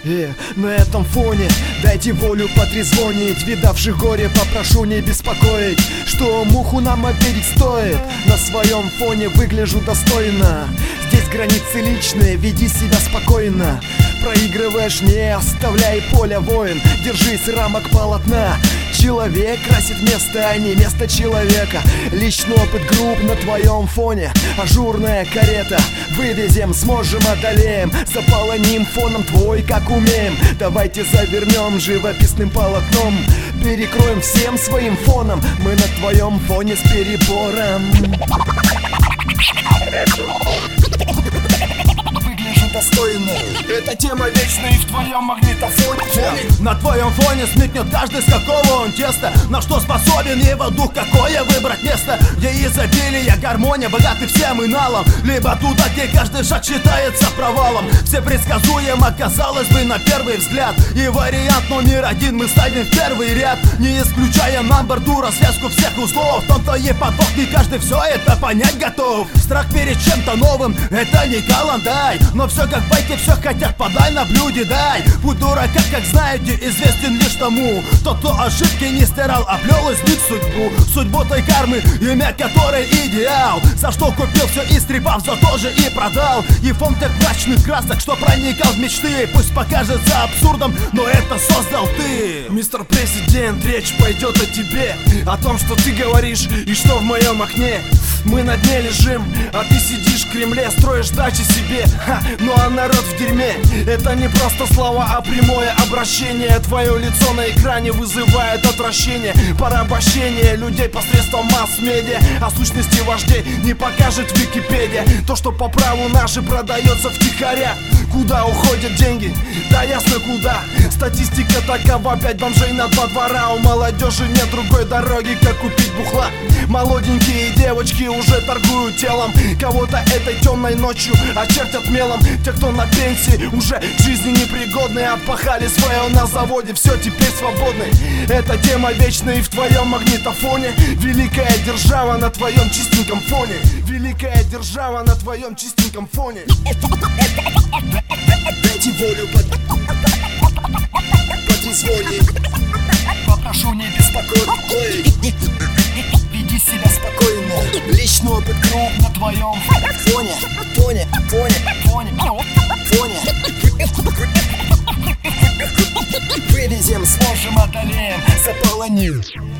На этом фоне дайте волю потрезвонить. Видавших горе попрошу не беспокоить, что муху нам обидеть стоит. На своем фоне выгляжу достойно. Здесь границы личные, веди себя спокойно. Проигрываешь, не оставляй поля, воин. Держись рамок полотна. Человек красит место, а не место человека. Личный опыт групп на твоем фоне. Ажурная карета. Вывезем, сможем, одолеем. Заполоним фоном твой, как умеем. Давайте завернем живописным полотном. Перекроем всем своим фоном. Мы на твоем фоне с перебором. Достойно. Эта тема вечная и в твоем магнитофоне. На твоем фоне смекнет каждый, с какого он теста, на что способен его дух, какое выбрать место, где изобилие, гармония, богаты всем и налом. Либо туда, где каждый шаг считается провалом. Все предсказуемо, казалось бы, на первый взгляд. И вариант номер один мы ставим в первый ряд, не исключая намборду, развязку всех узлов. В том-то и подвох, не каждый все это понять готов. Страх перед чем-то новым, это не каландай. Но все как в байке, все хотят, подай на блюде, дай. Путь дурака, как знаете, известен лишь тому, тот, кто ошибки не стирал, а плел из них судьбу. Судьбу той кармы, имя которой идеал. За что купил все, истребав, за то же и продал. И фон тех мрачных красок, что проникал в мечты. Пусть покажется абсурдом, но это создал ты. Мистер Президент, речь пойдет о тебе, о том, что ты говоришь и что в моем окне. Мы на дне лежим, а ты сидишь в Кремле, строишь дачи себе. Ну а народ в дерьме. Это не просто слова, а прямое обращение. Твое лицо на экране вызывает отвращение. Порабощение людей посредством масс-медиа. О сущности вождей не покажет Википедия. То, что по праву наши продается втихаря. Куда уходят деньги? Да ясно куда. Статистика такова: 5 бомжей на 2 двора. У молодежи нет другой дороги, как купить бухла. Молоденькие девочки уже торгуют телом. Кого-то этой темной ночью очертят мелом. Те, кто на пенсии, уже к жизни непригодные, отпахали свое на заводе, все теперь свободны. Эта тема вечная и в твоем магнитофоне. Великая держава на твоем чистеньком фоне. Великая держава на твоем чистеньком фоне. Дайте волю потрезвонить. Попрошу не беспокоить. Веди себя спокойно. Личный опыт групп на твоем фоне. Вывезем, сможем, одолеем, заполоним.